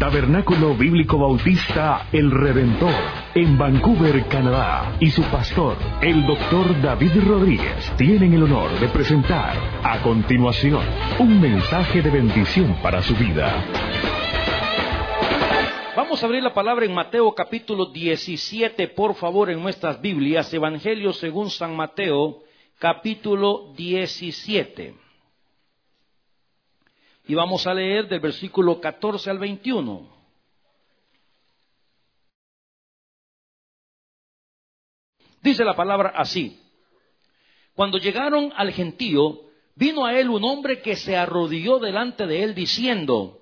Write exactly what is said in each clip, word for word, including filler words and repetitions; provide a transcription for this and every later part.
Tabernáculo Bíblico Bautista El Redentor, en Vancouver, Canadá, y su pastor, el doctor David Rodríguez, tienen el honor de presentar, a continuación, un mensaje de bendición para su vida. Vamos a abrir la palabra en Mateo capítulo diecisiete, por favor, en nuestras Biblias. Evangelio según San Mateo, capítulo diecisiete. Y vamos a leer del versículo catorce al veintiuno. Dice la palabra así: Cuando llegaron al gentío, vino a él un hombre que se arrodilló delante de él diciendo: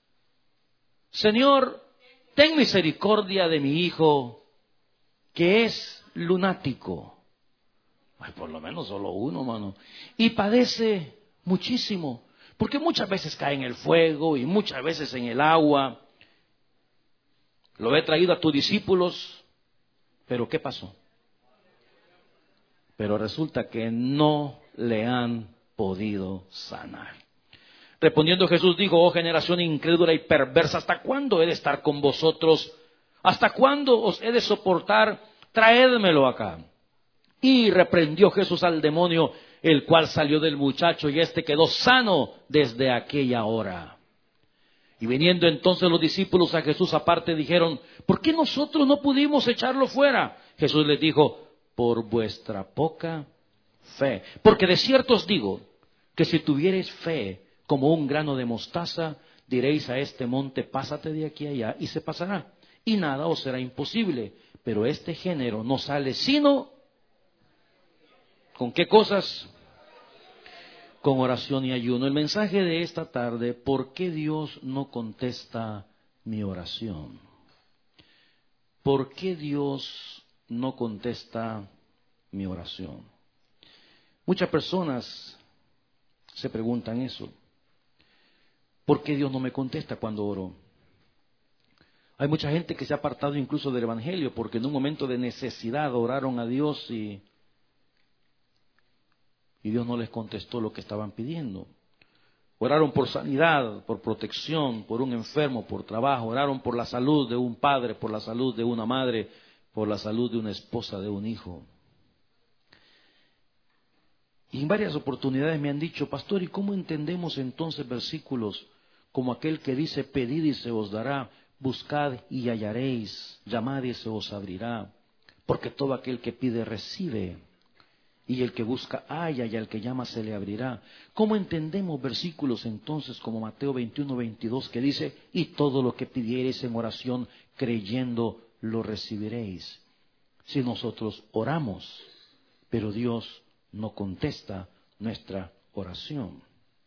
Señor, ten misericordia de mi hijo, que es lunático. Ay, por lo menos solo uno, mano. Y padece muchísimo, porque muchas veces cae en el fuego y muchas veces en el agua. Lo he traído a tus discípulos, pero ¿qué pasó? Pero resulta que no le han podido sanar. Respondiendo Jesús dijo: Oh generación incrédula y perversa, ¿hasta cuándo he de estar con vosotros? ¿Hasta cuándo os he de soportar? Traédmelo acá. Y reprendió Jesús al demonio, el cual salió del muchacho, y éste quedó sano desde aquella hora. Y viniendo entonces los discípulos a Jesús aparte, dijeron: ¿por qué nosotros no pudimos echarlo fuera? Jesús les dijo: por vuestra poca fe. Porque de cierto os digo, que si tuviereis fe como un grano de mostaza, diréis a este monte: pásate de aquí a allá, y se pasará, y nada os será imposible. Pero este género no sale sino... ¿con qué cosas? Con oración y ayuno. El mensaje de esta tarde: ¿por qué Dios no contesta mi oración? ¿Por qué Dios no contesta mi oración? Muchas personas se preguntan eso. ¿Por qué Dios no me contesta cuando oro? Hay mucha gente que se ha apartado incluso del Evangelio porque en un momento de necesidad oraron a Dios y, y Dios no les contestó lo que estaban pidiendo. Oraron por sanidad, por protección, por un enfermo, por trabajo. Oraron por la salud de un padre, por la salud de una madre, por la salud de una esposa, de un hijo. Y en varias oportunidades me han dicho: pastor, ¿y cómo entendemos entonces versículos como aquel que dice: pedid y se os dará, buscad y hallaréis, llamad y se os abrirá? Porque todo aquel que pide recibe, y el que busca halla, y al que llama se le abrirá. ¿Cómo entendemos versículos entonces como Mateo veintiuno, veintidós, que dice: y todo lo que pidiereis en oración creyendo lo recibiréis? Si nosotros oramos, pero Dios no contesta nuestra oración.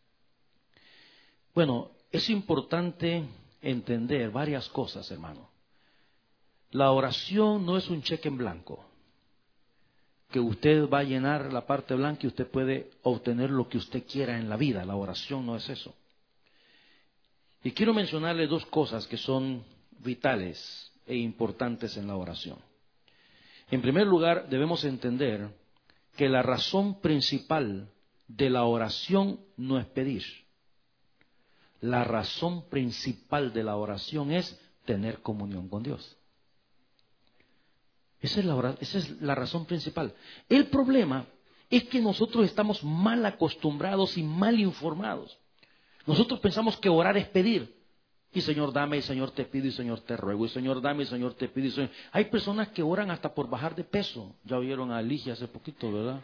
Bueno, es importante entender varias cosas, hermano. La oración no es un cheque en blanco, que usted va a llenar la parte blanca y usted puede obtener lo que usted quiera en la vida. La oración no es eso. Y quiero mencionarle dos cosas que son vitales e importantes en la oración. En primer lugar, debemos entender que la razón principal de la oración no es pedir. La razón principal de la oración es tener comunión con Dios. Esa es la, esa es la razón principal. El problema es que nosotros estamos mal acostumbrados y mal informados. Nosotros pensamos que orar es pedir. Y Señor, dame, y Señor, te pido, y Señor, te ruego, y Señor, dame, y Señor, te pido, y Señor. Hay personas que oran hasta por bajar de peso. Ya oyeron a Ligia hace poquito, ¿verdad?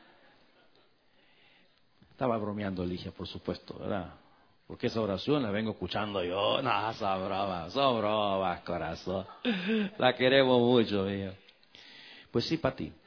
Estaba bromeando Ligia, por supuesto, ¿verdad? Porque esa oración la vengo escuchando yo. No, son bromas, son bromas, corazón. La queremos mucho, mío. Pues sí, para ti.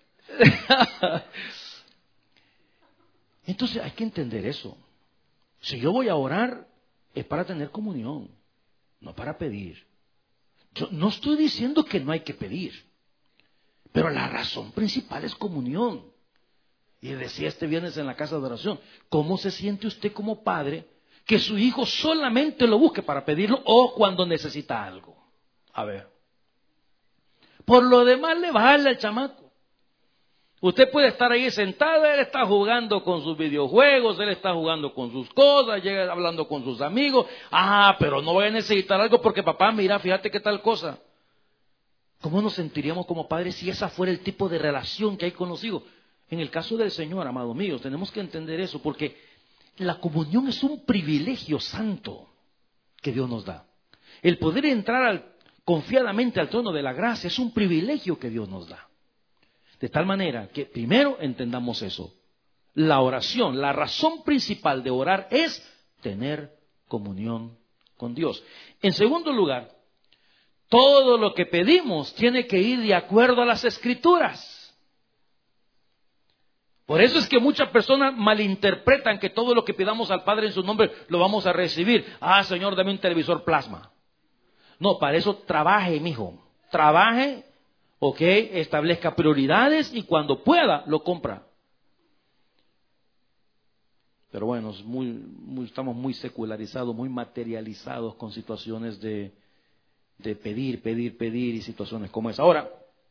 Entonces hay que entender eso. Si yo voy a orar, es para tener comunión, no para pedir. Yo no estoy diciendo que no hay que pedir, pero la razón principal es comunión. Y decía este viernes en la casa de oración: ¿cómo se siente usted como padre que su hijo solamente lo busque para pedirlo o cuando necesita algo? A ver. Por lo demás le vale al chamaco. Usted puede estar ahí sentado, él está jugando con sus videojuegos, él está jugando con sus cosas, llega hablando con sus amigos. Ah, pero no voy a necesitar algo porque papá, mira, fíjate qué tal cosa. ¿Cómo nos sentiríamos como padres si esa fuera el tipo de relación que hay con los hijos? En el caso del Señor, amados míos, tenemos que entender eso, porque la comunión es un privilegio santo que Dios nos da. El poder entrar al, confiadamente al trono de la gracia es un privilegio que Dios nos da. De tal manera que primero entendamos eso. La oración, la razón principal de orar es tener comunión con Dios. En segundo lugar, todo lo que pedimos tiene que ir de acuerdo a las Escrituras. Por eso es que muchas personas malinterpretan que todo lo que pidamos al Padre en su nombre lo vamos a recibir. Ah, Señor, dame un televisor plasma. No, para eso trabaje, mijo. Trabaje, ok, establezca prioridades y cuando pueda lo compra. Pero bueno, es muy, muy, estamos muy secularizados, muy materializados con situaciones de, de pedir, pedir, pedir y situaciones como esa. Ahora,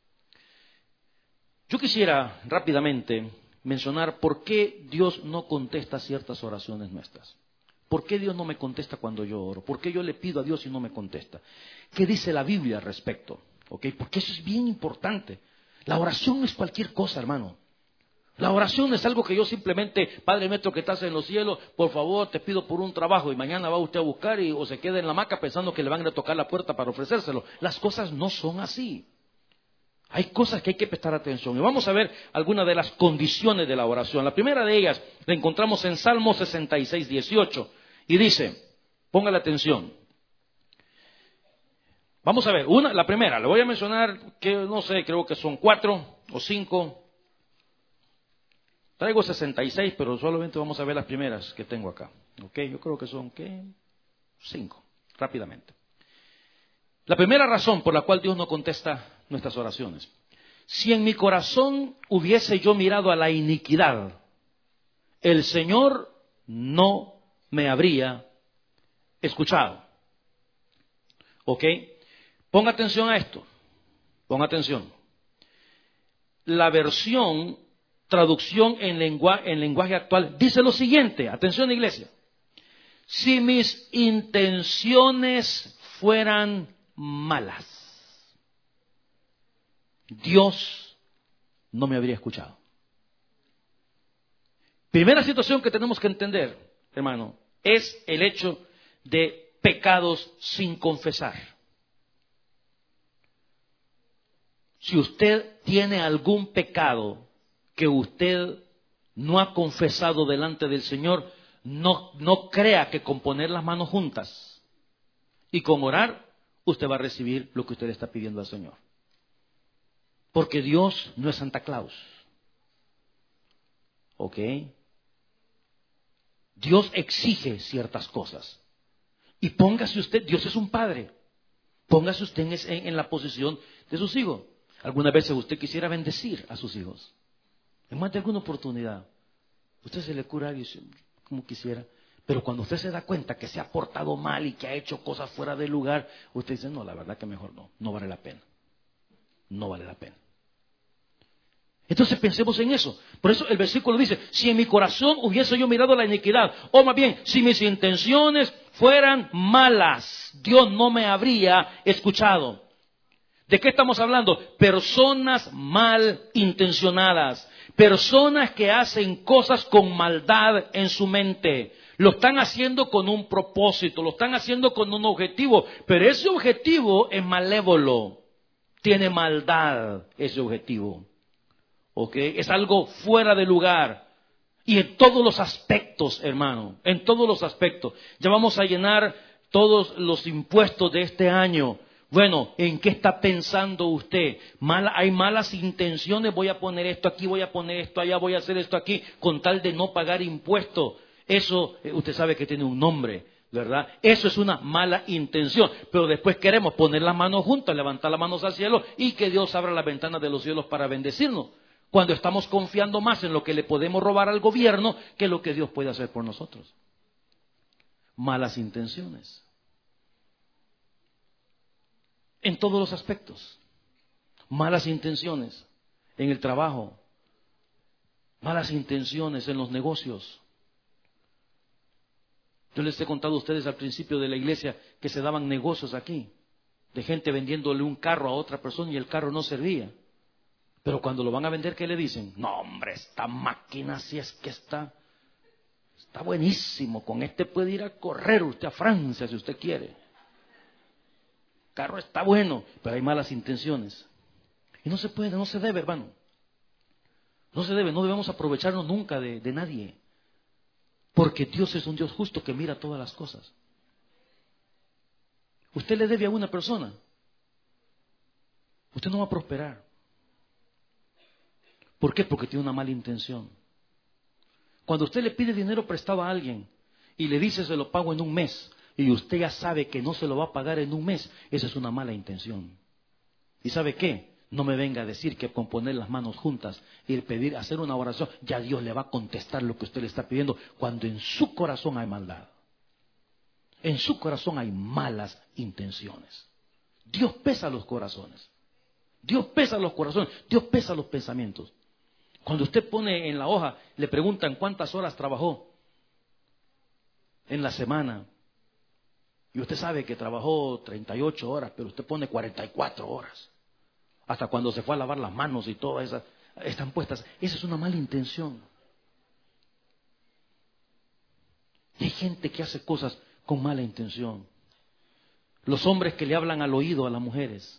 yo quisiera rápidamente mencionar por qué Dios no contesta ciertas oraciones nuestras. ¿Por qué Dios no me contesta cuando yo oro? ¿Por qué yo le pido a Dios y no me contesta? ¿Qué dice la Biblia al respecto? ¿Okay? Porque eso es bien importante. La oración no es cualquier cosa, hermano. La oración es algo que yo simplemente, Padre nuestro que estás en los cielos, por favor te pido por un trabajo y mañana va usted a buscar y, o se queda en la hamaca pensando que le van a tocar la puerta para ofrecérselo. Las cosas no son así. Hay cosas que hay que prestar atención. Y vamos a ver algunas de las condiciones de la oración. La primera de ellas la encontramos en Salmo sesenta y seis, dieciocho. Y dice, póngale atención. Vamos a ver, una, la primera, le voy a mencionar que no sé, creo que son cuatro o cinco. Traigo sesenta y seis, pero solamente vamos a ver las primeras que tengo acá. Ok, yo creo que son, ¿qué? Cinco, rápidamente. La primera razón por la cual Dios no contesta nuestras oraciones. Si en mi corazón hubiese yo mirado a la iniquidad, el Señor no me habría escuchado. ¿Ok? Ponga atención a esto. Ponga atención. La versión, traducción en, lengua, en lenguaje actual, dice lo siguiente. Atención, iglesia. Si mis intenciones fueran malas, Dios no me habría escuchado. Primera situación que tenemos que entender, hermano, es el hecho de pecados sin confesar. Si usted tiene algún pecado que usted no ha confesado delante del Señor, no, no crea que con poner las manos juntas y con orar, usted va a recibir lo que usted está pidiendo al Señor. Porque Dios no es Santa Claus. ¿Ok? Dios exige ciertas cosas. Y póngase usted, Dios es un padre. Póngase usted en, en la posición de sus hijos. Algunas veces usted quisiera bendecir a sus hijos. En más de alguna oportunidad. Usted se le cura y como quisiera. Pero cuando usted se da cuenta que se ha portado mal y que ha hecho cosas fuera de lugar, usted dice, no, la verdad que mejor no. No vale la pena. No vale la pena. Entonces pensemos en eso. Por eso el versículo dice, si en mi corazón hubiese yo mirado la iniquidad, o más bien, si mis intenciones fueran malas, Dios no me habría escuchado. ¿De qué estamos hablando? Personas mal intencionadas, personas que hacen cosas con maldad en su mente. Lo están haciendo con un propósito, lo están haciendo con un objetivo, pero ese objetivo es malévolo, tiene maldad ese objetivo. ¿Ok? Es algo fuera de lugar. Y en todos los aspectos, hermano, en todos los aspectos. Ya vamos a llenar todos los impuestos de este año. Bueno, ¿en qué está pensando usted? Mala, hay malas intenciones, voy a poner esto aquí, voy a poner esto allá, voy a hacer esto aquí, con tal de no pagar impuestos. Eso, usted sabe que tiene un nombre, ¿verdad? Eso es una mala intención. Pero después queremos poner las manos juntas, levantar las manos al cielo y que Dios abra las ventanas de los cielos para bendecirnos. Cuando estamos confiando más en lo que le podemos robar al gobierno que lo que Dios puede hacer por nosotros. Malas intenciones. En todos los aspectos. Malas intenciones. En el trabajo. Malas intenciones en los negocios. Yo les he contado a ustedes al principio de la iglesia que se daban negocios aquí, de gente vendiéndole un carro a otra persona y el carro no servía. Pero cuando lo van a vender, ¿qué le dicen? No, hombre, esta máquina sí es que está, está buenísimo. Con este puede ir a correr usted a Francia si usted quiere. El carro está bueno, pero hay malas intenciones. Y no se puede, no se debe, hermano. No se debe, no debemos aprovecharnos nunca de, de nadie. Porque Dios es un Dios justo que mira todas las cosas. Usted le debe a una persona, usted no va a prosperar. ¿Por qué? Porque tiene una mala intención. Cuando usted le pide dinero prestado a alguien y le dice se lo pago en un mes y usted ya sabe que no se lo va a pagar en un mes, esa es una mala intención. ¿Y sabe qué? No me venga a decir que con poner las manos juntas y pedir, hacer una oración, ya Dios le va a contestar lo que usted le está pidiendo, cuando en su corazón hay maldad. En su corazón hay malas intenciones. Dios pesa los corazones. Dios pesa los corazones. Dios pesa los pensamientos. Cuando usted pone en la hoja, le preguntan cuántas horas trabajó en la semana. Y usted sabe que trabajó treinta y ocho horas, pero usted pone cuarenta y cuatro horas. Hasta cuando se fue a lavar las manos y todas esas están puestas. Esa es una mala intención. Y hay gente que hace cosas con mala intención. Los hombres que le hablan al oído a las mujeres.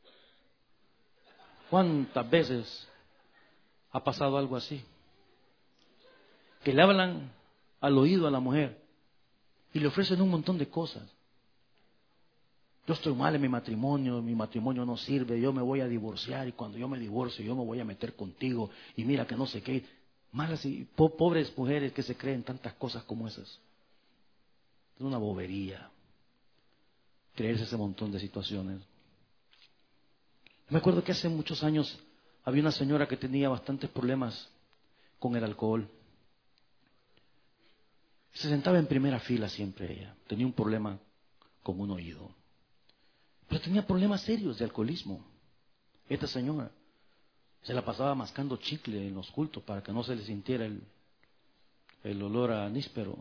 ¿Cuántas veces ha pasado algo así? Que le hablan al oído a la mujer y le ofrecen un montón de cosas. Yo estoy mal en mi matrimonio, mi matrimonio no sirve, yo me voy a divorciar y cuando yo me divorcio yo me voy a meter contigo y mira que no sé qué. Malas y po- pobres mujeres que se creen tantas cosas como esas. Es una bobería creerse ese montón de situaciones. Me acuerdo que hace muchos años había una señora que tenía bastantes problemas con el alcohol. Se sentaba en primera fila siempre ella. Tenía un problema con un oído. Pero tenía problemas serios de alcoholismo. Esta señora se la pasaba mascando chicle en los cultos para que no se le sintiera el, el olor a níspero.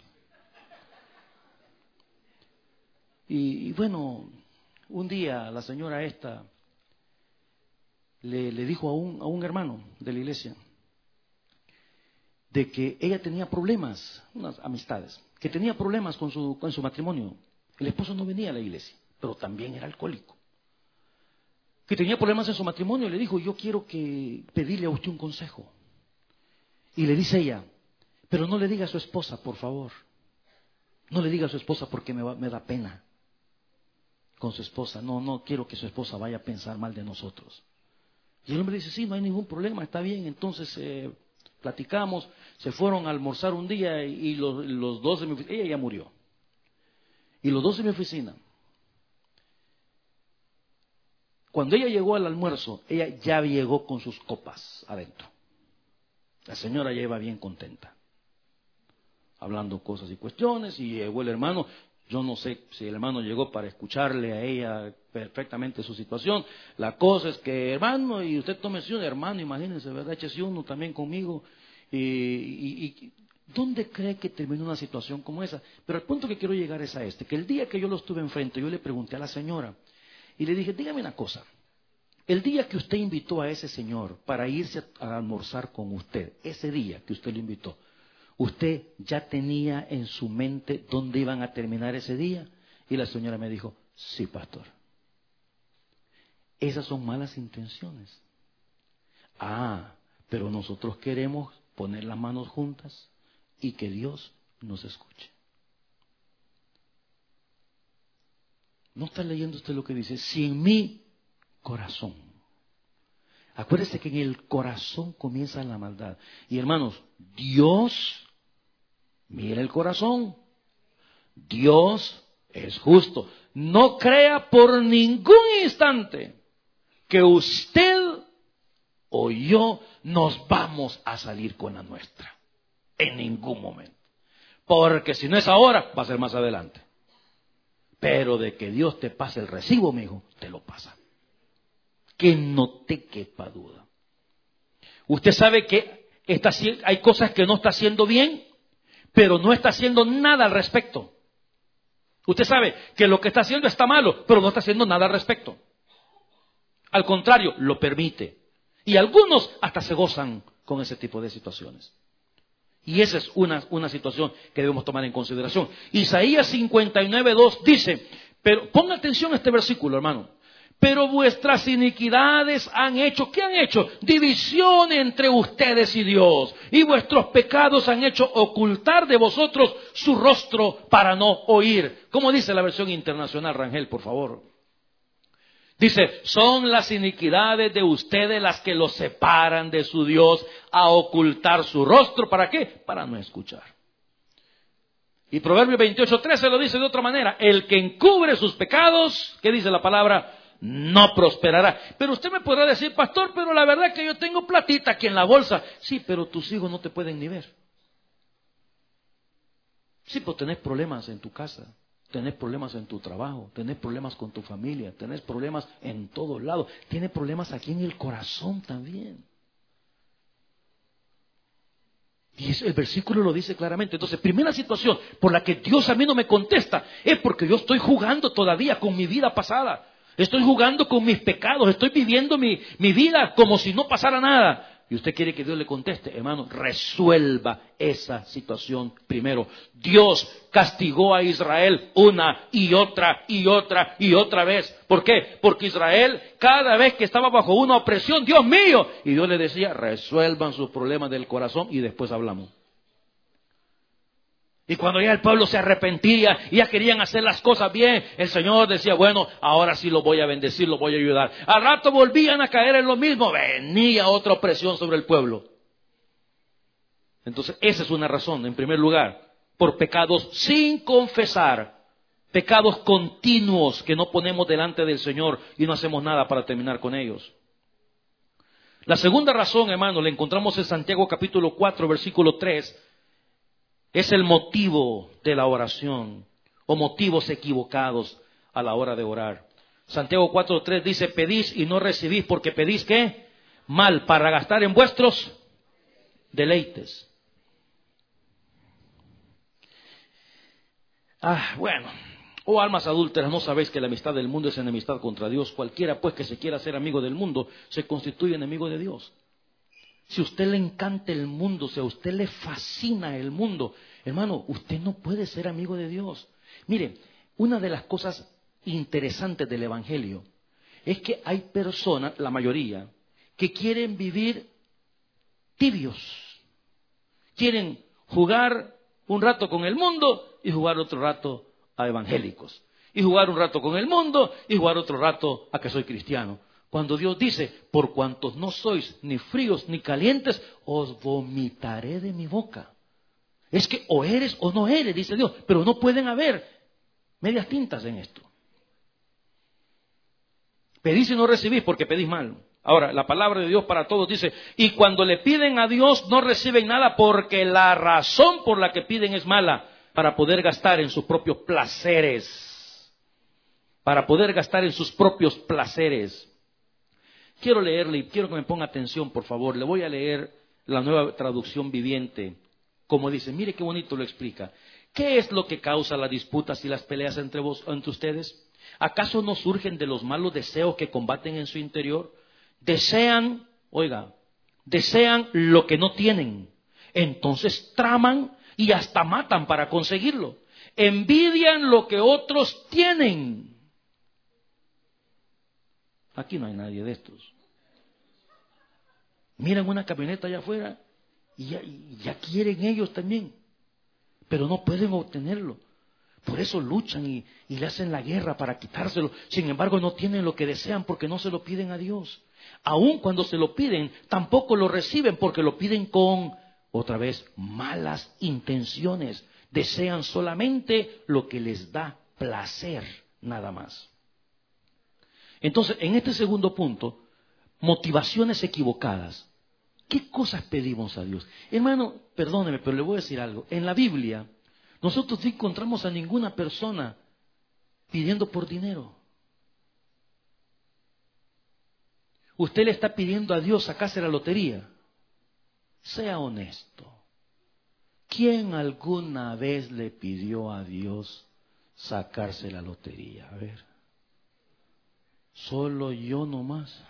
Y, y bueno, un día la señora esta le, le dijo a un, a un hermano de la iglesia de que ella tenía problemas, unas amistades, que tenía problemas con su, con su matrimonio. El esposo no venía a la iglesia, pero también era alcohólico. Que tenía problemas en su matrimonio, le dijo, yo quiero que pedirle a usted un consejo. Y le dice ella, pero no le diga a su esposa, por favor. No le diga a su esposa porque me, va, me da pena con su esposa. No, no quiero que su esposa vaya a pensar mal de nosotros. Y el hombre dice, sí, no hay ningún problema, está bien. Entonces eh, platicamos, se fueron a almorzar un día y, y los, los dos de mi oficina, ella ya murió. Y los dos de mi oficina. Cuando ella llegó al almuerzo, ella ya llegó con sus copas adentro. La señora ya iba bien contenta, hablando cosas y cuestiones, y llegó el hermano. Yo no sé si el hermano llegó para escucharle a ella perfectamente su situación. La cosa es que, hermano, y usted tómese un hermano, imagínense, ¿verdad? Échese uno también conmigo. Y, y, y ¿dónde cree que terminó una situación como esa? Pero el punto que quiero llegar es a este, que el día que yo lo estuve enfrente, yo le pregunté a la señora, y le dije, dígame una cosa, el día que usted invitó a ese señor para irse a almorzar con usted, ese día que usted lo invitó, ¿usted ya tenía en su mente dónde iban a terminar ese día? Y la señora me dijo, sí, pastor. Esas son malas intenciones. Ah, pero nosotros queremos poner las manos juntas y que Dios nos escuche. ¿No está leyendo usted lo que dice? Si en mi corazón. Acuérdese que en el corazón comienza la maldad. Y hermanos, Dios mira el corazón. Dios es justo. No crea por ningún instante que usted o yo nos vamos a salir con la nuestra. En ningún momento. Porque si no es ahora, va a ser más adelante. Pero de que Dios te pase el recibo, mi hijo, te lo pasa. Que no te quepa duda. Usted sabe que está, hay cosas que no está haciendo bien, pero no está haciendo nada al respecto. Usted sabe que lo que está haciendo está malo, pero no está haciendo nada al respecto. Al contrario, lo permite. Y algunos hasta se gozan con ese tipo de situaciones. Y esa es una, una situación que debemos tomar en consideración. Isaías cincuenta y nueve, dos dice, pero ponga atención a este versículo, hermano. Pero vuestras iniquidades han hecho, ¿qué han hecho? División entre ustedes y Dios. Y vuestros pecados han hecho ocultar de vosotros su rostro para no oír. ¿Cómo dice la versión internacional, Rangel, por favor? Dice, son las iniquidades de ustedes las que los separan de su Dios a ocultar su rostro. ¿Para qué? Para no escuchar. Y Proverbios veintiocho, trece lo dice de otra manera. El que encubre sus pecados, ¿qué dice la palabra? No prosperará. Pero usted me podrá decir, pastor, pero la verdad es que yo tengo platita aquí en la bolsa. Sí, pero tus hijos no te pueden ni ver. Sí, pues tenés problemas en tu casa. Tenés problemas en tu trabajo, tenés problemas con tu familia, tenés problemas en todos lados, tienes problemas aquí en el corazón también. Y eso, el versículo lo dice claramente. Entonces, primera situación por la que Dios a mí no me contesta es porque yo estoy jugando todavía con mi vida pasada. Estoy jugando con mis pecados, estoy viviendo mi, mi vida como si no pasara nada. Y usted quiere que Dios le conteste, hermano, resuelva esa situación primero. Dios castigó a Israel una y otra y otra y otra vez. ¿Por qué? Porque Israel, cada vez que estaba bajo una opresión, Dios mío, y Dios le decía, resuelvan sus problemas del corazón y después hablamos. Y cuando ya el pueblo se arrepentía y ya querían hacer las cosas bien, el Señor decía, bueno, ahora sí lo voy a bendecir, lo voy a ayudar. Al rato volvían a caer en lo mismo, venía otra opresión sobre el pueblo. Entonces, esa es una razón, en primer lugar, por pecados sin confesar, pecados continuos que no ponemos delante del Señor y no hacemos nada para terminar con ellos. La segunda razón, hermano, la encontramos en Santiago capítulo cuatro, versículo tres. Es el motivo de la oración o motivos equivocados a la hora de orar. Santiago cuatro tres dice, pedís y no recibís porque pedís ¿qué? Mal, para gastar en vuestros deleites. Ah, bueno. Oh almas adúlteras, ¿no sabéis que la amistad del mundo es enemistad contra Dios? Cualquiera pues que se quiera ser amigo del mundo se constituye enemigo de Dios. Si a usted le encanta el mundo, si a usted le fascina el mundo, hermano, usted no puede ser amigo de Dios. Mire, una de las cosas interesantes del Evangelio es que hay personas, la mayoría, que quieren vivir tibios. Quieren jugar un rato con el mundo y jugar otro rato a evangélicos. Y jugar un rato con el mundo y jugar otro rato a que soy cristiano. Cuando Dios dice, por cuantos no sois ni fríos ni calientes, os vomitaré de mi boca. Es que o eres o no eres, dice Dios, pero no pueden haber medias tintas en esto. Pedís y no recibís porque pedís mal. Ahora, la palabra de Dios para todos dice, y cuando le piden a Dios no reciben nada porque la razón por la que piden es mala, para poder gastar en sus propios placeres. Para poder gastar en sus propios placeres. Quiero leerle y quiero que me ponga atención, por favor. Le voy a leer la Nueva Traducción Viviente. Como dice, mire qué bonito lo explica. ¿Qué es lo que causa las disputas y las peleas entre vos, entre ustedes? ¿Acaso no surgen de los malos deseos que combaten en su interior? Desean, oiga, desean lo que no tienen. Entonces traman y hasta matan para conseguirlo. Envidian lo que otros tienen. Aquí no hay nadie de estos. Miran una camioneta allá afuera y ya, y ya quieren ellos también, pero no pueden obtenerlo. Por eso luchan y, y le hacen la guerra para quitárselo. Sin embargo, no tienen lo que desean porque no se lo piden a Dios. Aun cuando se lo piden, tampoco lo reciben porque lo piden con, otra vez, malas intenciones. Desean solamente lo que les da placer, nada más. Entonces, en este segundo punto, motivaciones equivocadas. ¿Qué cosas pedimos a Dios? Hermano, perdóneme, pero le voy a decir algo. En la Biblia, nosotros no encontramos a ninguna persona pidiendo por dinero. Usted le está pidiendo a Dios sacarse la lotería. Sea honesto. ¿Quién alguna vez le pidió a Dios sacarse la lotería? A ver. Solo yo nomás.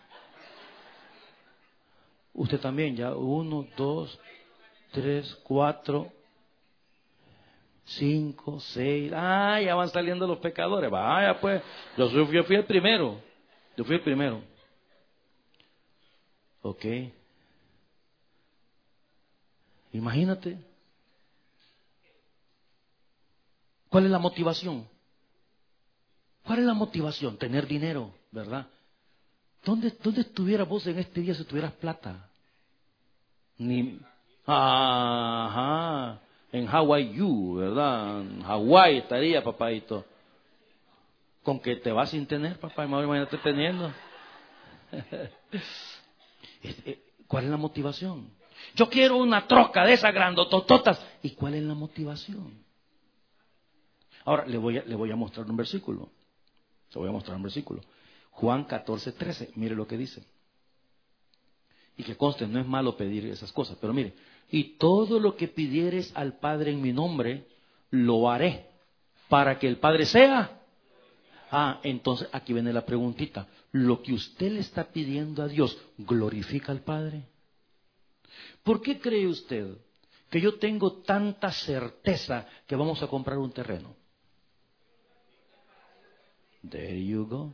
Usted también, ya. Uno, dos, tres, cuatro, cinco, seis. Ah, ya van saliendo los pecadores. Vaya pues. Yo, soy, yo fui el primero. Yo fui el primero. Ok. Imagínate. ¿Cuál es la motivación? ¿Cuál es la motivación? Tener dinero, ¿verdad? ¿Dónde, dónde estuvieras vos en este día si tuvieras plata? Ni, ajá, en Hawaii, you, ¿verdad? En Hawái estaría, papadito. Con que te vas sin tener, papá, imagínate teniendo. ¿Cuál es la motivación? Yo quiero una troca de esas grandotototas. ¿Y cuál es la motivación? Ahora le voy a, le voy a mostrar un versículo. Le voy a mostrar un versículo. Juan catorce, trece. Mire lo que dice. Y que conste, no es malo pedir esas cosas. Pero mire. Y todo lo que pidieres al Padre en mi nombre, lo haré. Para que el Padre sea. Ah, entonces aquí viene la preguntita. ¿Lo que usted le está pidiendo a Dios glorifica al Padre? ¿Por qué cree usted que yo tengo tanta certeza que vamos a comprar un terreno? There you go.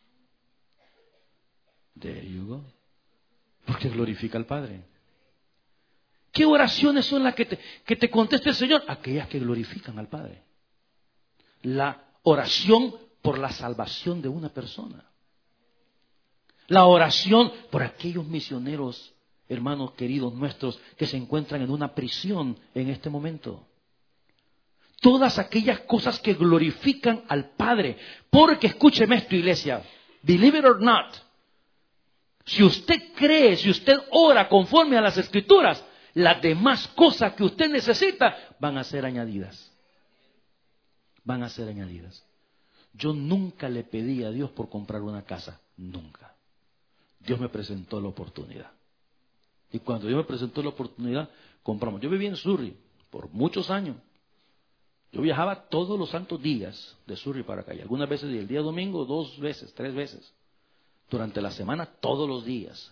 There you go. Porque glorifica al Padre. ¿Qué oraciones son las que te, que te contesta el Señor? Aquellas que glorifican al Padre. La oración por la salvación de una persona. La oración por aquellos misioneros, hermanos queridos nuestros, que se encuentran en una prisión en este momento. Todas aquellas cosas que glorifican al Padre. Porque escúcheme esto, iglesia. Believe it or not. Si usted cree, si usted ora conforme a las Escrituras, las demás cosas que usted necesita van a ser añadidas. Van a ser añadidas. Yo nunca le pedí a Dios por comprar una casa. Nunca. Dios me presentó la oportunidad. Y cuando Dios me presentó la oportunidad, compramos. Yo viví en Surrey por muchos años. Yo viajaba todos los santos días de Surrey para acá. Y algunas veces el día domingo, dos veces, tres veces. Durante la semana, todos los días.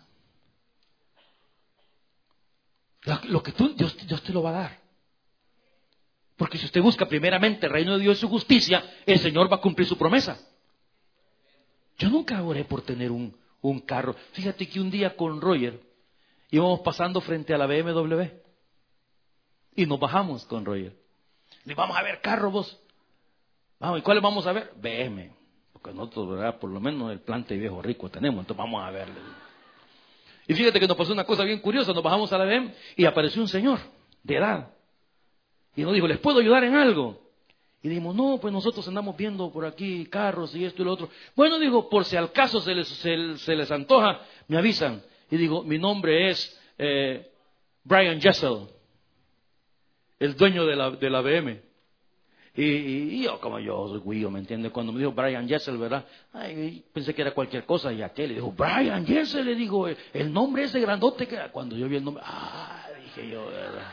Lo que tú, Dios, Dios te lo va a dar. Porque si usted busca primeramente el reino de Dios y su justicia, el Señor va a cumplir su promesa. Yo nunca oré por tener un, un carro. Fíjate que un día con Roger íbamos pasando frente a la B M W y nos bajamos con Roger. Y vamos a ver carros vos. Vamos, ¿y cuáles vamos a ver? B M. Porque nosotros, ¿verdad? Por lo menos el plante viejo rico tenemos, entonces vamos a verle. Y fíjate que nos pasó una cosa bien curiosa. Nos bajamos a la B M y apareció un señor de edad. Y nos dijo, ¿les puedo ayudar en algo? Y dijimos, no, pues nosotros andamos viendo por aquí carros y esto y lo otro. Bueno, digo, por si al caso se les, se, se les antoja, me avisan. Y digo, mi nombre es eh, Brian Jessel, el dueño de la, de la B M. Y, y yo, como yo soy güey, ¿me entiendes? Cuando me dijo Brian Jessel, ¿verdad? Ay, pensé que era cualquier cosa. Y aquel le dijo, Brian Jessel, le digo, el nombre ese grandote que era. Cuando yo vi el nombre, ah, dije yo, ¿verdad?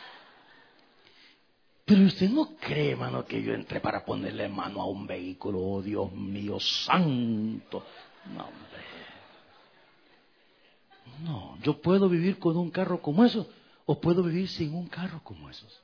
Pero usted no cree, hermano, que yo entré para ponerle mano a un vehículo. Oh, Dios mío, santo. No, hombre. No, yo puedo vivir con un carro como esos o puedo vivir sin un carro como esos.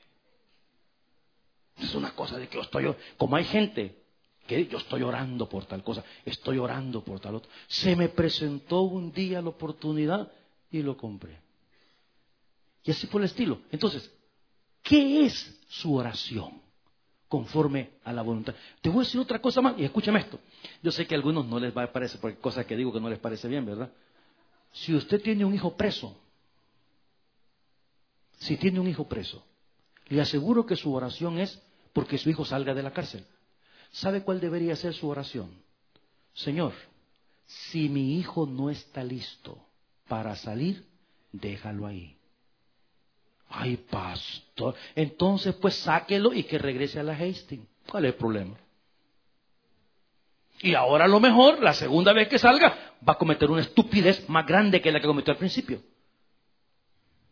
Es una cosa de que yo estoy, como hay gente que yo estoy orando por tal cosa, estoy orando por tal otro. Se me presentó un día la oportunidad y lo compré. Y así por el estilo. Entonces, ¿qué es su oración? Conforme a la voluntad. Te voy a decir otra cosa más y escúchame esto. Yo sé que a algunos no les va a parecer, porque cosas que digo que no les parece bien, ¿verdad? Si usted tiene un hijo preso, si tiene un hijo preso, le aseguro que su oración es porque su hijo salga de la cárcel. ¿Sabe cuál debería ser su oración? Señor, si mi hijo no está listo para salir, déjalo ahí. Ay, pastor. Entonces, pues sáquelo y que regrese a la Hastings. ¿Cuál es el problema? Y ahora a lo mejor, la segunda vez que salga, va a cometer una estupidez más grande que la que cometió al principio.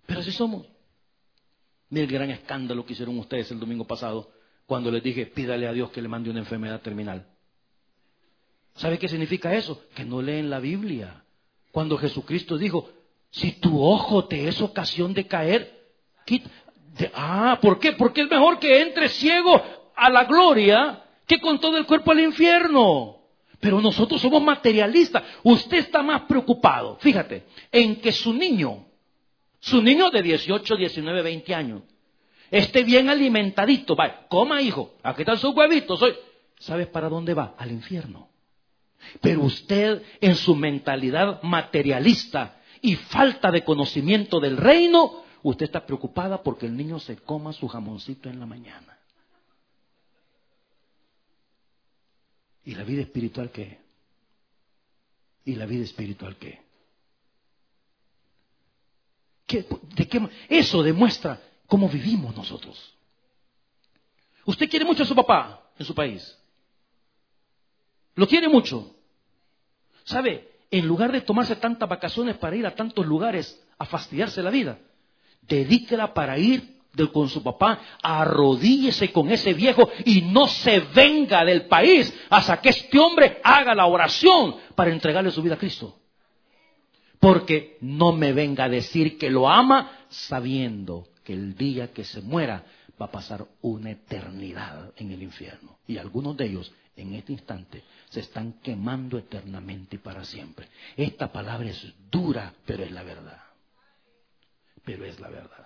Pero así somos. Mira el gran escándalo que hicieron ustedes el domingo pasado cuando les dije, pídale a Dios que le mande una enfermedad terminal. ¿Sabe qué significa eso? Que no leen la Biblia. Cuando Jesucristo dijo, si tu ojo te es ocasión de caer, quita. De, ah, ¿por qué? Porque es mejor que entre ciego a la gloria que con todo el cuerpo al infierno. Pero nosotros somos materialistas. Usted está más preocupado, fíjate, en que su niño, su niño de dieciocho, diecinueve, veinte años, esté bien alimentadito. Vaya, coma, hijo, aquí están sus huevitos hoy. ¿Sabes para dónde va? Al infierno. Pero usted, en su mentalidad materialista y falta de conocimiento del reino, usted está preocupada porque el niño se coma su jamoncito en la mañana. ¿Y la vida espiritual qué? ¿Y la vida espiritual qué? ¿Qué? ¿De qué? Eso demuestra cómo vivimos nosotros. Usted quiere mucho a su papá en su país. Lo quiere mucho. ¿Sabe? En lugar de tomarse tantas vacaciones para ir a tantos lugares a fastidiarse la vida, dedíquela para ir de, con su papá, arrodíllese con ese viejo y no se venga del país hasta que este hombre haga la oración para entregarle su vida a Cristo. Porque no me venga a decir que lo ama sabiendo que el día que se muera va a pasar una eternidad en el infierno. Y algunos de ellos en este instante se están quemando eternamente y para siempre. Esta palabra es dura, pero es la verdad. Pero es la verdad.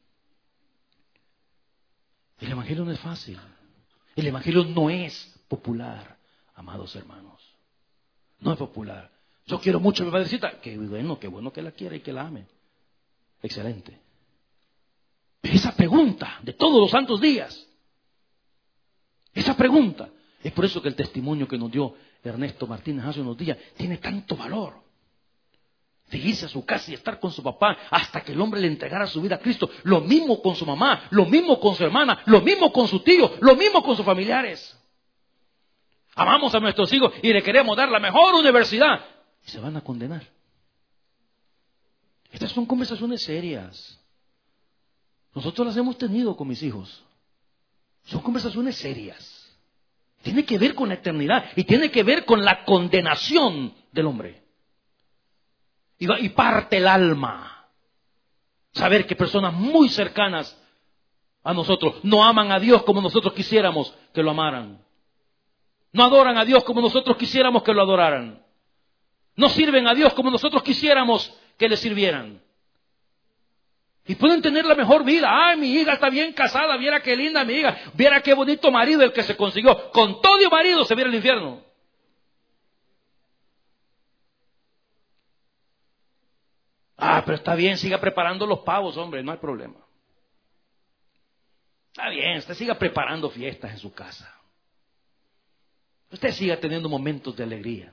El evangelio no es fácil. El evangelio no es popular, amados hermanos. No es popular. Yo quiero mucho a mi madrecita. Qué bueno, qué bueno que la quiera y que la ame. Excelente. Pero esa pregunta de todos los santos días, esa pregunta, es por eso que el testimonio que nos dio Ernesto Martínez hace unos días tiene tanto valor. De irse a su casa y estar con su papá hasta que el hombre le entregara su vida a Cristo. Lo mismo con su mamá, lo mismo con su hermana, lo mismo con su tío, lo mismo con sus familiares. Amamos a nuestros hijos y le queremos dar la mejor universidad. Y se van a condenar. Estas son conversaciones serias. Nosotros las hemos tenido con mis hijos. Son conversaciones serias. Tiene que ver con la eternidad y tiene que ver con la condenación del hombre. Y, va, y parte el alma. Saber que personas muy cercanas a nosotros no aman a Dios como nosotros quisiéramos que lo amaran. No adoran a Dios como nosotros quisiéramos que lo adoraran. No sirven a Dios como nosotros quisiéramos que le sirvieran. Y pueden tener la mejor vida. Ay, mi hija está bien casada, viera qué linda mi hija, viera qué bonito marido el que se consiguió. Con todo y marido se viera el infierno. Ah, pero está bien, siga preparando los pavos, hombre, no hay problema. Está bien, usted siga preparando fiestas en su casa. Usted siga teniendo momentos de alegría.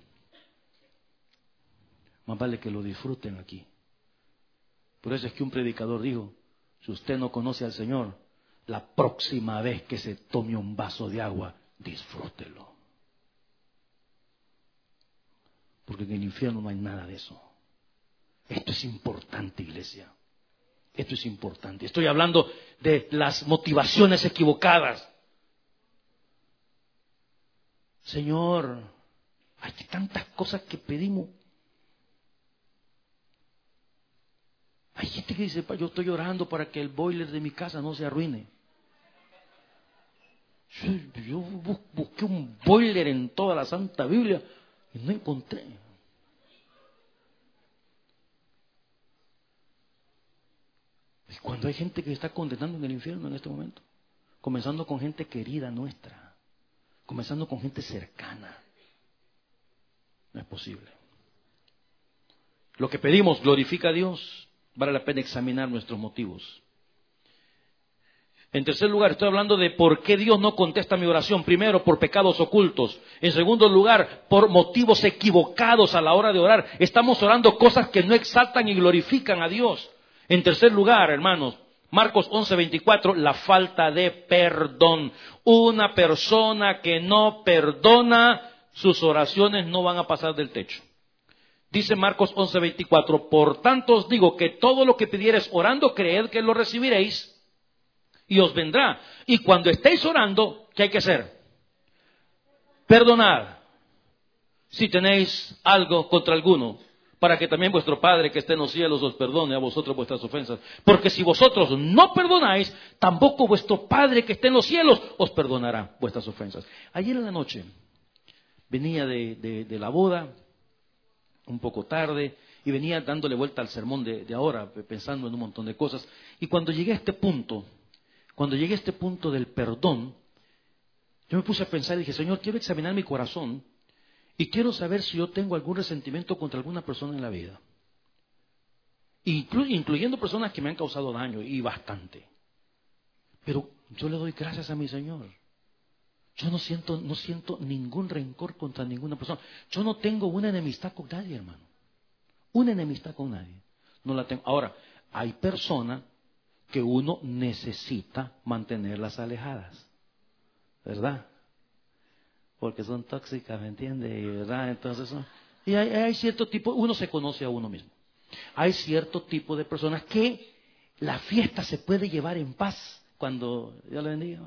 Más vale que lo disfruten aquí. Por eso es que un predicador dijo, si usted no conoce al Señor, la próxima vez que se tome un vaso de agua, disfrútelo. Porque en el infierno no hay nada de eso. Esto es importante, iglesia. Esto es importante. Estoy hablando de las motivaciones equivocadas. Señor, hay tantas cosas que pedimos. Hay gente que dice, yo estoy orando para que el boiler de mi casa no se arruine. Yo, yo busqué un boiler en toda la Santa Biblia y no encontré. Y cuando hay gente que está condenando en el infierno en este momento, comenzando con gente querida nuestra, comenzando con gente cercana, no es posible. Lo que pedimos glorifica a Dios. Vale la pena examinar nuestros motivos. En tercer lugar, estoy hablando de por qué Dios no contesta mi oración. Primero, por pecados ocultos. En segundo lugar, por motivos equivocados a la hora de orar. Estamos orando cosas que no exaltan y glorifican a Dios. En tercer lugar, hermanos, Marcos once veinticuatro, la falta de perdón. Una persona que no perdona, sus oraciones no van a pasar del techo. Dice Marcos once veinticuatro, por tanto os digo que todo lo que pidiereis orando, creed que lo recibiréis y os vendrá. Y cuando estéis orando, ¿qué hay que hacer? Perdonad si tenéis algo contra alguno, para que también vuestro Padre que está en los cielos os perdone a vosotros vuestras ofensas. Porque si vosotros no perdonáis, tampoco vuestro Padre que está en los cielos os perdonará vuestras ofensas. Ayer en la noche venía de, de, de la boda, un poco tarde, y venía dándole vuelta al sermón de, de ahora, pensando en un montón de cosas. Y cuando llegué a este punto, cuando llegué a este punto del perdón, yo me puse a pensar y dije, Señor, quiero examinar mi corazón y quiero saber si yo tengo algún resentimiento contra alguna persona en la vida. Inclu- incluyendo personas que me han causado daño, y bastante. Pero yo le doy gracias a mi Señor. Yo no siento, no siento ningún rencor contra ninguna persona. Yo no tengo una enemistad con nadie, hermano. Una enemistad con nadie. No la tengo. Ahora, hay personas que uno necesita mantenerlas alejadas, ¿verdad? Porque son tóxicas, ¿me entiende? ¿Verdad? Entonces, ¿no? Y hay, hay cierto tipo, uno se conoce a uno mismo. Hay cierto tipo de personas que la fiesta se puede llevar en paz cuando Dios le bendiga.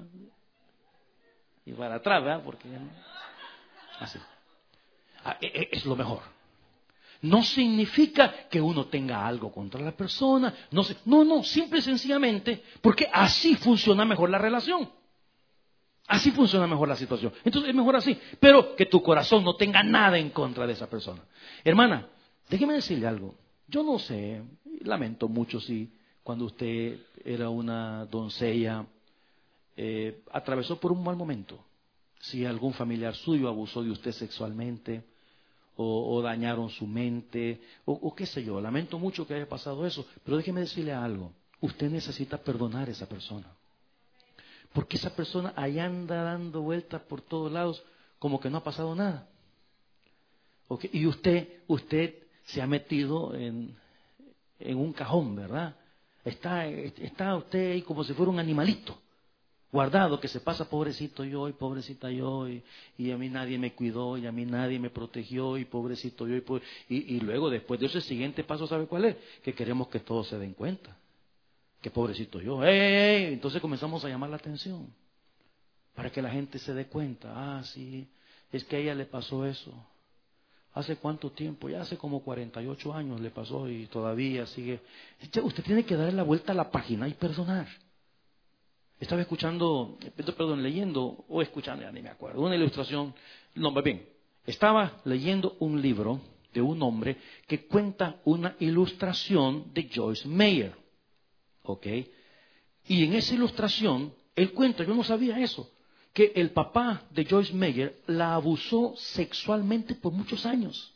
Y para atrás, ¿verdad? Porque así. Ah, es lo mejor. No significa que uno tenga algo contra la persona. No, se, no, no, simple y sencillamente, porque así funciona mejor la relación. Así funciona mejor la situación. Entonces es mejor así. Pero que tu corazón no tenga nada en contra de esa persona. Hermana, déjeme decirle algo. Yo no sé, lamento mucho si cuando usted era una doncella, eh, atravesó por un mal momento. Si algún familiar suyo abusó de usted sexualmente, o, o dañaron su mente, o, o qué sé yo. Lamento mucho que haya pasado eso. Pero déjeme decirle algo. Usted necesita perdonar a esa persona. Porque esa persona ahí anda dando vueltas por todos lados como que no ha pasado nada. ¿Okay? Y usted, usted se ha metido en, en un cajón, ¿verdad? Está, está usted ahí como si fuera un animalito guardado que se pasa, pobrecito yo y pobrecita yo, y, y a mí nadie me cuidó y a mí nadie me protegió y pobrecito yo. Y, pobre, y, y luego después de ese siguiente paso, ¿sabe cuál es? Que queremos que todos se den cuenta. Que pobrecito yo, ¡ey, ey, ey! Entonces comenzamos a llamar la atención para que la gente se dé cuenta. Ah, sí, es que a ella le pasó eso. ¿Hace cuánto tiempo? Ya hace como cuarenta y ocho años le pasó y todavía sigue. Usted tiene que darle la vuelta a la página y perdonar. Estaba escuchando, perdón, leyendo o escuchando, ya ni me acuerdo, una ilustración. No, bien, estaba leyendo un libro de un hombre que cuenta una ilustración de Joyce Meyer. ¿Ok? Y en esa ilustración, él cuenta, yo no sabía eso, que el papá de Joyce Meyer la abusó sexualmente por muchos años.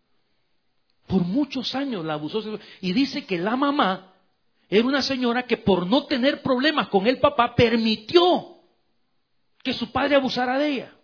Por muchos años la abusó sexualmente. Y dice que la mamá era una señora que por no tener problemas con el papá, permitió que su padre abusara de ella.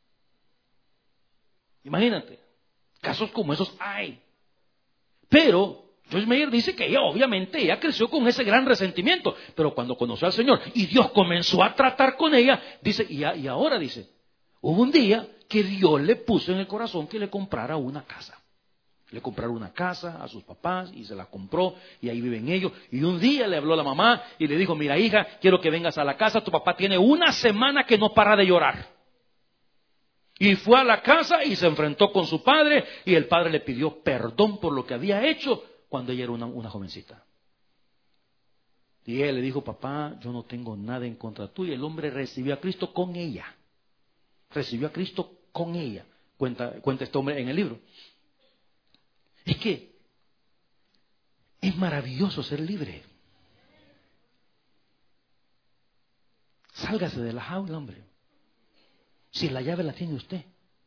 Imagínate, casos como esos hay. Pero Joyce Meyer dice que ella, obviamente, ella creció con ese gran resentimiento, pero cuando conoció al Señor y Dios comenzó a tratar con ella, dice, y, a, y ahora dice, hubo un día que Dios le puso en el corazón que le comprara una casa. Le compraron una casa a sus papás y se la compró y ahí viven ellos. Y un día le habló a la mamá y le dijo, mira hija, quiero que vengas a la casa, tu papá tiene una semana que no para de llorar. Y fue a la casa y se enfrentó con su padre y el padre le pidió perdón por lo que había hecho cuando ella era una, una jovencita. Y él le dijo, papá, yo no tengo nada en contra tuya. Y el hombre recibió a Cristo con ella. Recibió a Cristo con ella. Cuenta, cuenta este hombre en el libro. Es que es maravilloso ser libre. Sálgase de la jaula, hombre. Si la llave la tiene usted.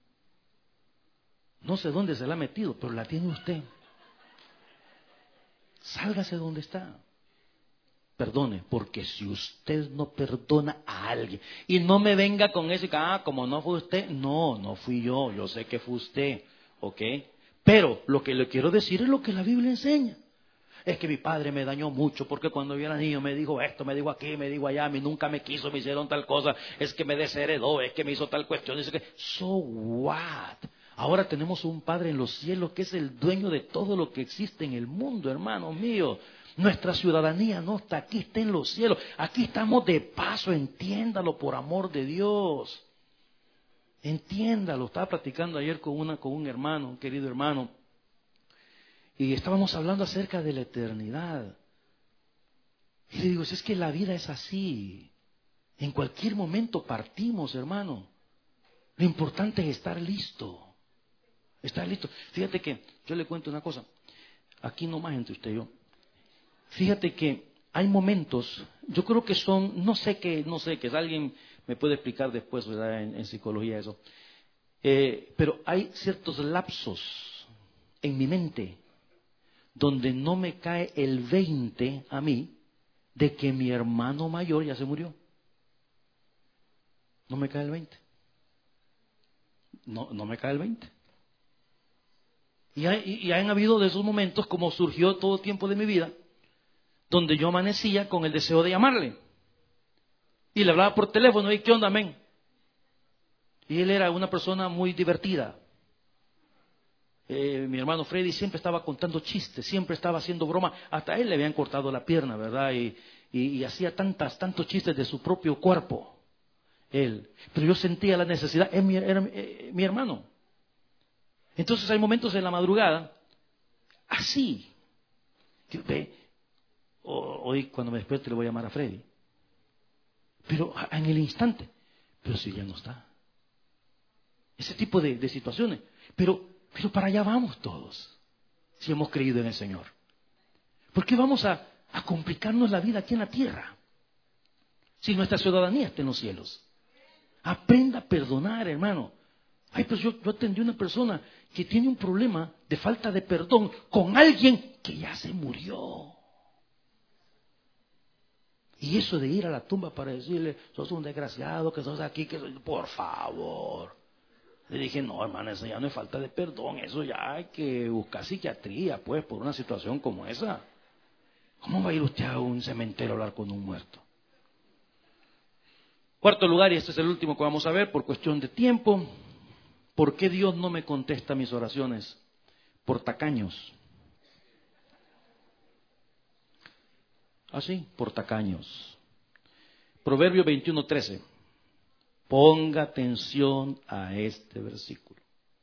No sé dónde se la ha metido, pero la tiene usted. Sálgase de donde está. Perdone, porque si usted no perdona a alguien, y no me venga con eso, ah, como no fue usted, no, no fui yo, yo sé que fue usted, ¿ok? Pero lo que le quiero decir es lo que la Biblia enseña. Es que mi padre me dañó mucho porque cuando yo era niño me dijo esto, me dijo aquí, me dijo allá, a mí nunca me quiso, me hicieron tal cosa, es que me desheredó, es que me hizo tal cuestión. Dice que, so what? Ahora tenemos un Padre en los cielos que es el dueño de todo lo que existe en el mundo, hermanos míos. Nuestra ciudadanía no está aquí, está en los cielos. Aquí estamos de paso, entiéndalo por amor de Dios. Entiéndalo. Estaba platicando ayer con, una, con un hermano, un querido hermano, y estábamos hablando acerca de la eternidad. Y le digo, es que la vida es así. En cualquier momento partimos, hermano. Lo importante es estar listo. Estar listo. Fíjate que, yo le cuento una cosa. Aquí nomás entre usted y yo. Fíjate que hay momentos, yo creo que son, no sé qué, no sé qué, alguien me puede explicar después, ¿verdad? En, en psicología eso. Eh, pero hay ciertos lapsos en mi mente donde no me cae el veinte a mí de que mi hermano mayor ya se murió. No me cae el veinte. No, no me cae el veinte. Y, hay, y han habido de esos momentos, como surgió todo el tiempo de mi vida, donde yo amanecía con el deseo de llamarle. Y le hablaba por teléfono, ¿y qué onda, men? Y él era una persona muy divertida. Eh, mi hermano Freddy siempre estaba contando chistes, siempre estaba haciendo broma. Hasta a él le habían cortado la pierna, ¿verdad? Y, y, y hacía tantas, tantos chistes de su propio cuerpo. Él. Pero yo sentía la necesidad, es mi, era eh, mi hermano. Entonces hay momentos en la madrugada, así, que ve, hoy cuando me despierte le voy a llamar a Freddy. Pero en el instante, pero si ya no está. Ese tipo de, de situaciones. Pero, pero para allá vamos todos, si hemos creído en el Señor. ¿Por qué vamos a, a complicarnos la vida aquí en la tierra? Si nuestra ciudadanía está en los cielos. Aprenda a perdonar, hermano. Ay, pues yo, yo atendí a una persona que tiene un problema de falta de perdón con alguien que ya se murió. Y eso de ir a la tumba para decirle, sos un desgraciado, que sos aquí, que soy... Por favor. Le dije, no, hermano, eso ya no es falta de perdón, eso ya hay que buscar psiquiatría, pues, por una situación como esa. ¿Cómo va a ir usted a un cementerio a hablar con un muerto? Cuarto lugar, y este es el último que vamos a ver por cuestión de tiempo. ¿Por qué Dios no me contesta mis oraciones? Por tacaños. Así, por tacaños. Proverbio veintiuno trece. Ponga atención a este versículo.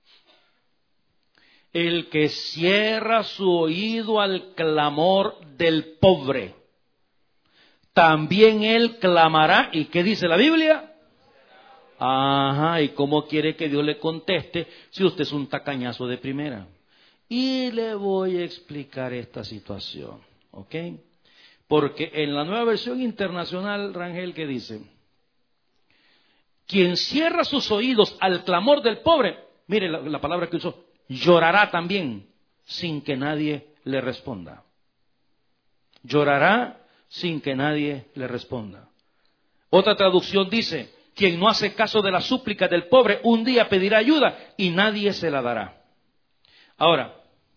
El que cierra su oído al clamor del pobre, también él clamará. ¿Y qué dice la Biblia? Ajá, ¿y cómo quiere que Dios le conteste si usted es un tacañazo de primera? Y le voy a explicar esta situación, ¿ok? Porque en la nueva versión internacional, Rangel, ¿qué dice? Quien cierra sus oídos al clamor del pobre, mire la, la palabra que usó, llorará también sin que nadie le responda. Llorará sin que nadie le responda. Otra traducción dice, quien no hace caso de la súplica del pobre, un día pedirá ayuda y nadie se la dará. Ahora,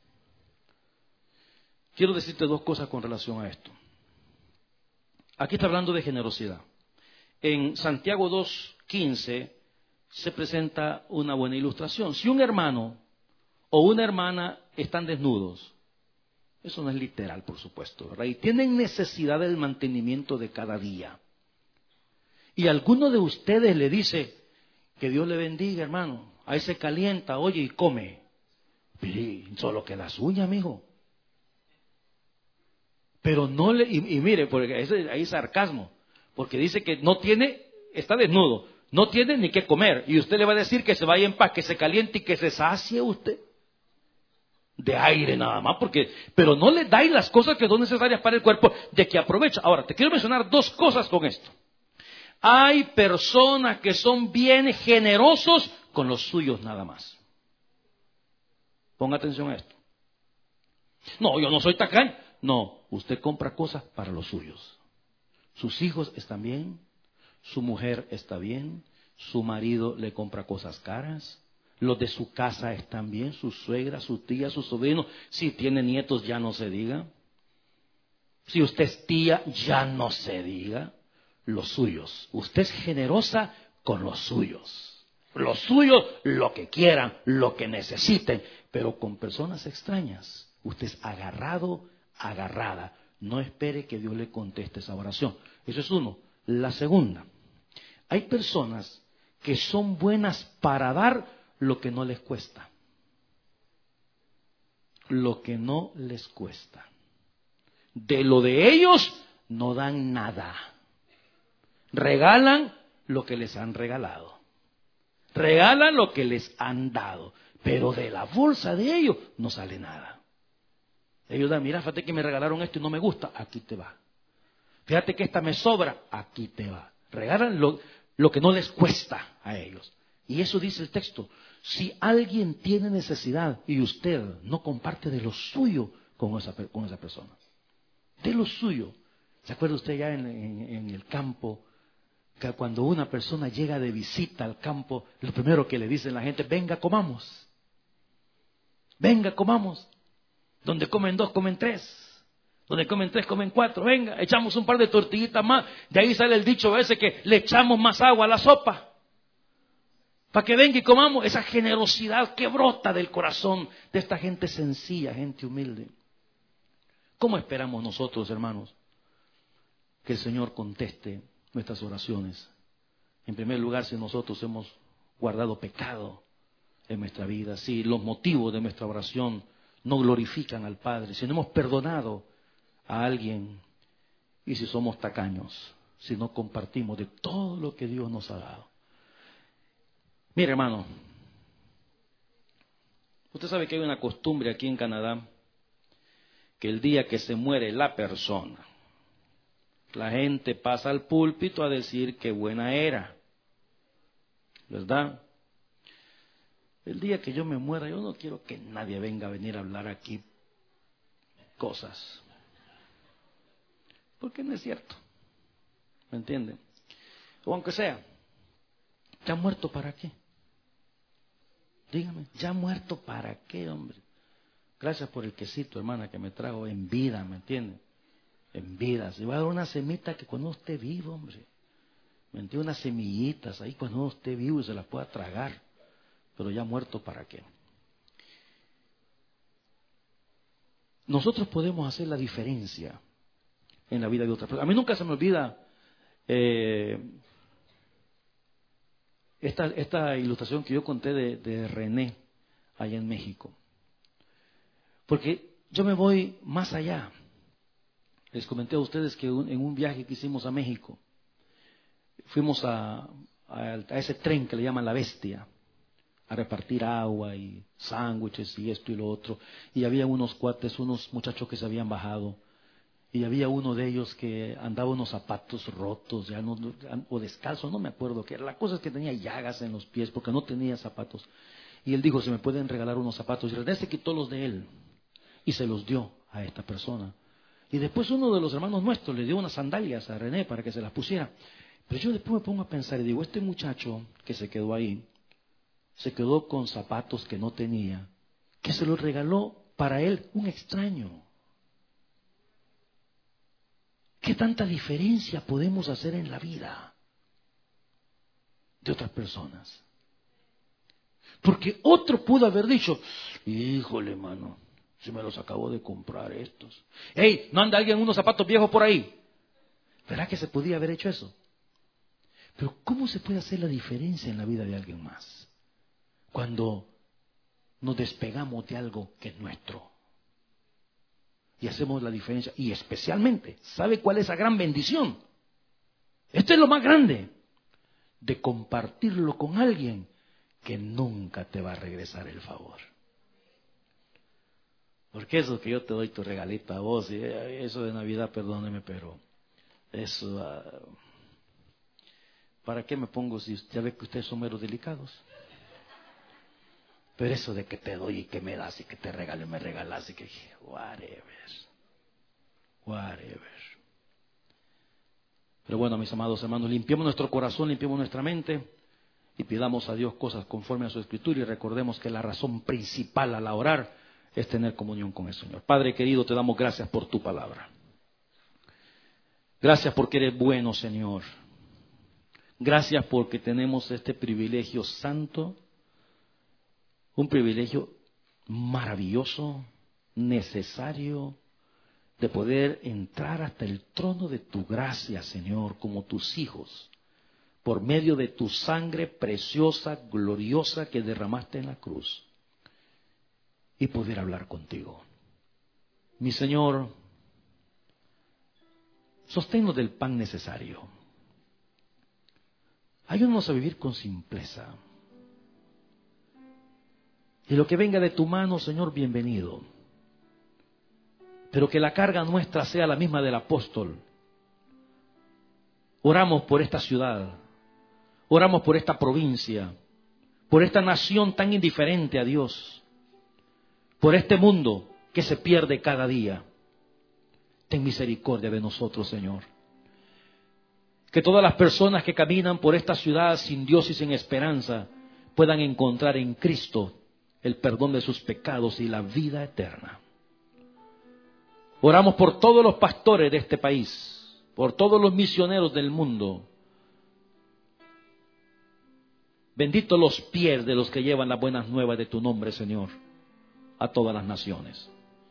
quiero decirte dos cosas con relación a esto. Aquí está hablando de generosidad. En Santiago dos quince se presenta una buena ilustración. Si un hermano o una hermana están desnudos, eso no es literal, por supuesto, ¿verdad? Y tienen necesidad del mantenimiento de cada día. Y alguno de ustedes le dice, que Dios le bendiga, hermano, ahí se calienta, oye, y come. Y solo que las uñas, mijo. Pero no le, y, y mire, porque ahí hay sarcasmo, porque dice que no tiene, está desnudo, no tiene ni qué comer, y usted le va a decir que se vaya en paz, que se caliente y que se sacie usted de aire nada más, porque, pero no le dais las cosas que son necesarias para el cuerpo, de que aprovecha. Ahora, te quiero mencionar dos cosas con esto. Hay personas que son bien generosos con los suyos nada más. Ponga atención a esto. No, yo no soy tacaño. No, usted compra cosas para los suyos. Sus hijos están bien, su mujer está bien, su marido le compra cosas caras, los de su casa están bien, su suegra, su tía, su sobrino. Si tiene nietos, ya no se diga. Si usted es tía, ya no se diga. Los suyos. Usted es generosa con los suyos. Los suyos, lo que quieran, lo que necesiten. Pero con personas extrañas, usted es agarrado, agarrada. No espere que Dios le conteste esa oración. Eso es uno. La segunda, hay personas que son buenas para dar lo que no les cuesta. Lo que no les cuesta. De lo de ellos no dan nada. Regalan lo que les han regalado. Regalan lo que les han dado. Pero de la bolsa de ellos no sale nada. Ellos dan, mira, fíjate que me regalaron esto y no me gusta, aquí te va. Fíjate que esta me sobra, aquí te va. Regalan lo, lo que no les cuesta a ellos. Y eso dice el texto. Si alguien tiene necesidad y usted no comparte de lo suyo con esa, con esa persona. De lo suyo. ¿Se acuerda usted ya en, en, en el campo? Que cuando una persona llega de visita al campo, lo primero que le dicen la gente, venga, comamos. Venga, comamos. Donde comen dos, comen tres. Donde comen tres, comen cuatro. Venga, echamos un par de tortillitas más. De ahí sale el dicho ese que le echamos más agua a la sopa. Para que venga y comamos. Esa generosidad que brota del corazón de esta gente sencilla, gente humilde. ¿Cómo esperamos nosotros, hermanos, que el Señor conteste nuestras oraciones? En primer lugar, si nosotros hemos guardado pecado en nuestra vida, si los motivos de nuestra oración no glorifican al Padre, si no hemos perdonado a alguien y si somos tacaños, si no compartimos de todo lo que Dios nos ha dado. Mire, hermano, usted sabe que hay una costumbre aquí en Canadá que el día que se muere la persona, la gente pasa al púlpito a decir qué buena era, ¿verdad? El día que yo me muera, yo no quiero que nadie venga a venir a hablar aquí cosas. Porque no es cierto. ¿Me entienden? O aunque sea, ¿ya muerto para qué? Dígame, ¿ya muerto para qué, hombre? Gracias por el quesito, hermana, que me trajo en vida, ¿me entienden? En vida. Se va a dar una semita que cuando uno esté vivo, hombre. ¿Me entiende? Unas semillitas ahí cuando uno esté vivo y se las pueda tragar. Pero ya muerto para qué. Nosotros podemos hacer la diferencia en la vida de otra persona. A mí nunca se me olvida eh, esta, esta ilustración que yo conté de, de René allá en México. Porque yo me voy más allá. Les comenté a ustedes que un, en un viaje que hicimos a México, fuimos a, a, a ese tren que le llaman La Bestia, a repartir agua y sándwiches y esto y lo otro. Y había unos cuates, unos muchachos que se habían bajado. Y había uno de ellos que andaba unos zapatos rotos, ya no, o descalzos, no me acuerdo qué era. La cosa es que tenía llagas en los pies porque no tenía zapatos. Y él dijo, ¿se me pueden regalar unos zapatos? Y René se quitó los de él y se los dio a esta persona. Y después uno de los hermanos nuestros le dio unas sandalias a René para que se las pusiera. Pero yo después me pongo a pensar y digo, este muchacho que se quedó ahí, se quedó con zapatos que no tenía, que se los regaló para él un extraño. ¿Qué tanta diferencia podemos hacer en la vida de otras personas? Porque otro pudo haber dicho, híjole, mano, si me los acabo de comprar estos. Hey, ¿no anda alguien unos zapatos viejos por ahí? ¿Verdad que se podía haber hecho eso? Pero ¿cómo se puede hacer la diferencia en la vida de alguien más? Cuando nos despegamos de algo que es nuestro. Y hacemos la diferencia. Y especialmente, ¿sabe cuál es la gran bendición? Esto es lo más grande. De compartirlo con alguien que nunca te va a regresar el favor. Porque eso que yo te doy tu regalito a vos, y eso de Navidad, perdóneme, pero eso, uh, ¿para qué me pongo si ya ve que ustedes son meros delicados? Pero eso de que te doy y que me das y que te regalo y me regalas y que whatever, whatever. Pero bueno, mis amados hermanos, limpiemos nuestro corazón, limpiemos nuestra mente y pidamos a Dios cosas conforme a su Escritura y recordemos que la razón principal al orar es tener comunión con el Señor. Padre querido, te damos gracias por tu palabra. Gracias porque eres bueno, Señor. Gracias porque tenemos este privilegio santo, un privilegio maravilloso, necesario, de poder entrar hasta el trono de tu gracia, Señor, como tus hijos, por medio de tu sangre preciosa, gloriosa que derramaste en la cruz, y poder hablar contigo. Mi Señor, sosténnos del pan necesario. Ayúdanos a vivir con simpleza. Y lo que venga de tu mano, Señor, bienvenido. Pero que la carga nuestra sea la misma del apóstol. Oramos por esta ciudad, oramos por esta provincia, por esta nación tan indiferente a Dios, por este mundo que se pierde cada día. Ten misericordia de nosotros, Señor. Que todas las personas que caminan por esta ciudad sin Dios y sin esperanza puedan encontrar en Cristo el perdón de sus pecados y la vida eterna. Oramos por todos los pastores de este país, por todos los misioneros del mundo. Benditos los pies de los que llevan las buenas nuevas de tu nombre, Señor, a todas las naciones.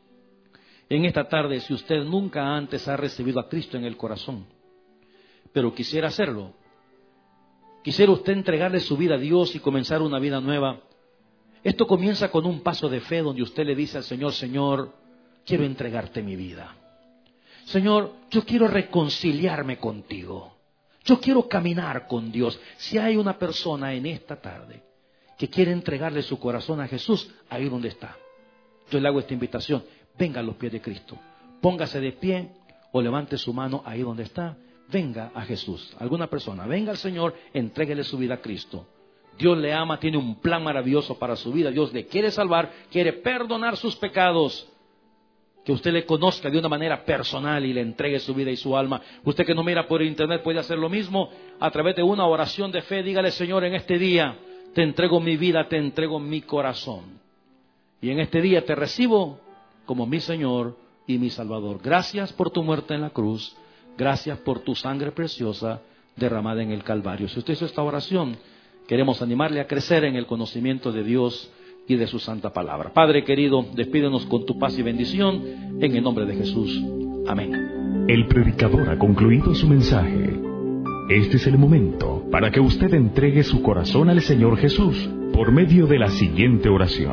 En esta tarde, si usted nunca antes ha recibido a Cristo en el corazón, pero quisiera hacerlo, quisiera usted entregarle su vida a Dios y comenzar una vida nueva, esto comienza con un paso de fe donde usted le dice al Señor: Señor, quiero entregarte mi vida. Señor, yo quiero reconciliarme contigo. Yo quiero caminar con Dios. Si hay una persona en esta tarde que quiere entregarle su corazón a Jesús, ahí donde está, yo le hago esta invitación: venga a los pies de Cristo, póngase de pie o levante su mano ahí donde está, venga a Jesús. Alguna persona, venga al Señor, entréguele su vida a Cristo. Dios le ama, tiene un plan maravilloso para su vida. Dios le quiere salvar, quiere perdonar sus pecados. Que usted le conozca de una manera personal y le entregue su vida y su alma. Usted que no mira por internet puede hacer lo mismo a través de una oración de fe. Dígale: Señor, en este día te entrego mi vida, te entrego mi corazón. Y en este día te recibo como mi Señor y mi Salvador. Gracias por tu muerte en la cruz. Gracias por tu sangre preciosa derramada en el Calvario. Si usted hizo esta oración, queremos animarle a crecer en el conocimiento de Dios y de su santa palabra. Padre querido, despídenos con tu paz y bendición en el nombre de Jesús. Amén. El predicador ha concluido su mensaje. Este es el momento para que usted entregue su corazón al Señor Jesús por medio de la siguiente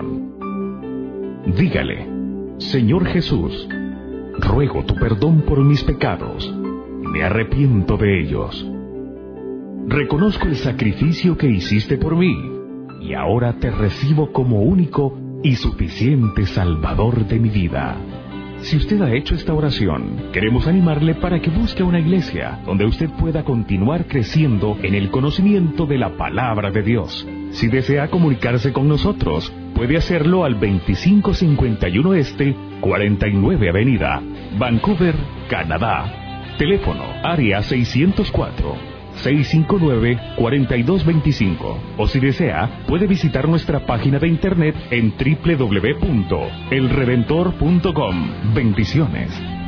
oración. Dígale: Señor Jesús, ruego tu perdón por mis pecados. Me arrepiento de ellos. Reconozco el sacrificio que hiciste por mí y ahora te recibo como único y suficiente Salvador de mi vida. Si usted ha hecho esta oración, queremos animarle para que busque una iglesia donde usted pueda continuar creciendo en el conocimiento de la palabra de Dios. Si desea comunicarse con nosotros, puede hacerlo al veinticinco cincuenta y uno Este, cuarenta y nueve Avenida, Vancouver, Canadá. Teléfono área seiscientos cuatro, seiscientos cincuenta y nueve, cuarenta y dos veinticinco. O si desea, puede visitar nuestra página de internet en doble u doble u doble u punto el redentor punto com. Bendiciones.